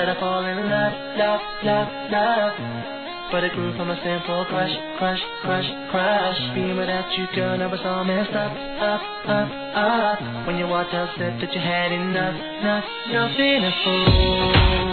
that I fall in love, love, love, love. But it grew from a simple crush, crush, crush, crush. Being without you, girl, now it's all messed up, up, up, up. When you walked out, said that you had enough, enough. You're feeling fool.